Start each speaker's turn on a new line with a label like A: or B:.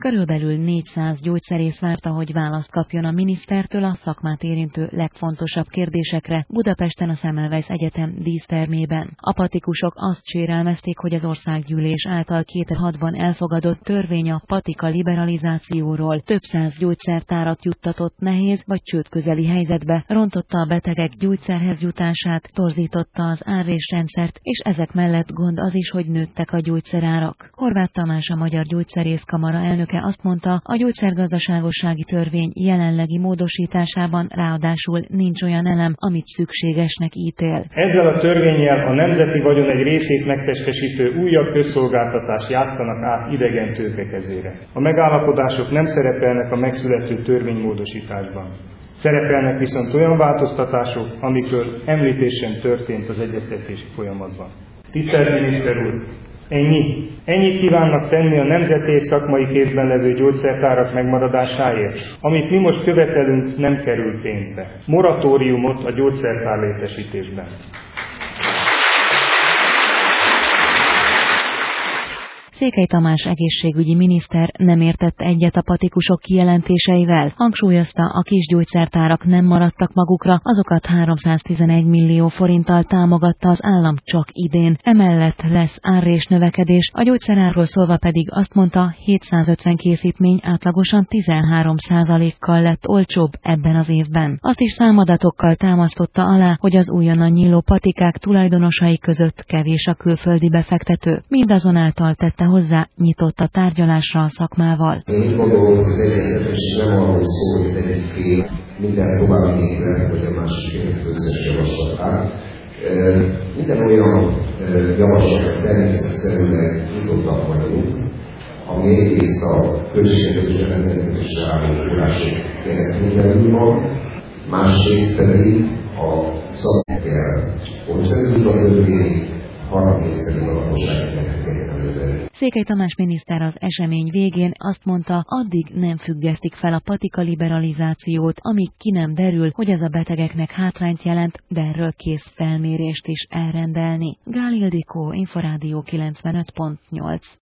A: Körülbelül 400 gyógyszerész várta, hogy választ kapjon a minisztertől a szakmát érintő legfontosabb kérdésekre Budapesten a Semmelweis Egyetem dísztermében. A patikusok azt sérelmezték, hogy az országgyűlés által 2006-ban elfogadott törvény a patika liberalizációról több száz gyógyszertárat juttatott nehéz vagy csődközeli helyzetbe, rontotta a betegek gyógyszerhez jutását, torzította az árrésrendszert, és ezek mellett gond az is, hogy nőttek a gyógyszerárak. Horváth Tamás, a Magyar Gyógyszerészkamara elnöke azt mondta, a gyógyszergazdaságossági törvény jelenlegi módosításában ráadásul nincs olyan elem, amit szükségesnek ítél.
B: Ezzel a törvénnyel a nemzeti vagyon egy részét megtestesítő újabb közszolgáltatást játszanak át idegen tőke kezére. A megállapodások nem szerepelnek a megszülető törvénymódosításban. Szerepelnek viszont olyan változtatások, amikről említés sem történt az egyeztetési folyamatban. Tisztelt miniszter úr! Ennyit kívánnak tenni a nemzeti és szakmai kézben levő gyógyszertárak megmaradásáért. Amit mi most követelünk, nem kerül pénzbe. Moratóriumot a gyógyszertár létesítésben.
A: Székely Tamás egészségügyi miniszter nem értett egyet a patikusok kijelentéseivel. Hangsúlyozta, a kis gyógyszertárak nem maradtak magukra, azokat 311 millió forinttal támogatta az állam csak idén. Emellett lesz árrésnövekedés, a gyógyszerárról szólva pedig azt mondta, 750 készítmény átlagosan 13%-kal lett olcsóbb ebben az évben. Azt is számadatokkal támasztotta alá, hogy az újonnan nyíló patikák tulajdonosai között kevés a külföldi befektető. Mindazonáltal tette hozzá, nyitott a tárgyalásra a szakmával.
C: Én úgy gondolom, hogy az egyeztetés nem arról szól, hogy az egyik fél minden további népre, vagy a másik fél összes javaslatát. Minden olyan javaslatot természetszerűen nyitottak vagyunk, ami egyrészt a költségvetésben rendelkezésre álló források keretében van, másrészt pedig a szakmával konszenzus történik, harmadrészt pedig a lakossági területeken.
A: Székely Tamás miniszter az esemény végén azt mondta, addig nem függesztik fel a patika liberalizációt, amíg ki nem derül, hogy az a betegeknek hátrányt jelent, de erről kész felmérést is elrendelni. Gál Ildikó, Inforádió 95.8.